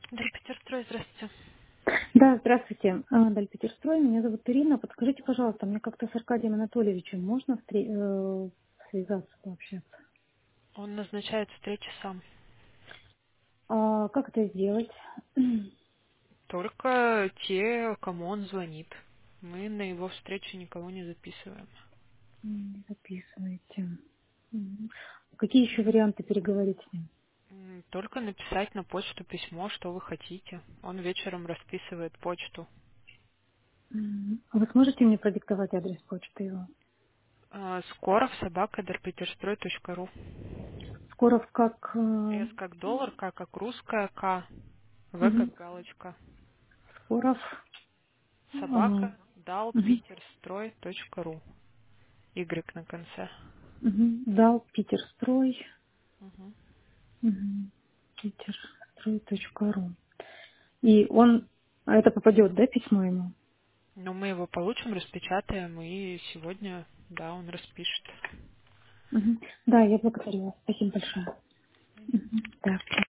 Дальпетерстрой, здравствуйте. Да, здравствуйте, Дальпетерстрой. Меня зовут Ирина. Подскажите, пожалуйста, мне как-то с Аркадием Анатольевичем можно связаться, пообщаться? Он назначает встречи сам. Как это сделать? Только те, кому он звонит. Мы на его встречу никого не записываем. Не записывайте. М. Какие еще варианты переговорить с ним? Только написать на почту письмо, что вы хотите. Он вечером расписывает почту. А вы сможете мне продиктовать адрес почты его? Скоров@darpeterstrой.ru. Скоров как... С как доллар, К как русская, К, В мгм. как галочка. Скоров... Собака, мгм. dalpeterstrой.ru. Y на конце. Дал Питерстрой. Мгм. Питерстрой.ру. И он... А это попадет, да, письмо ему? Но мы его получим, распечатаем, и сегодня, да, он распишет. Мгм. Да, я благодарю вас. Спасибо большое. Мгм. Да.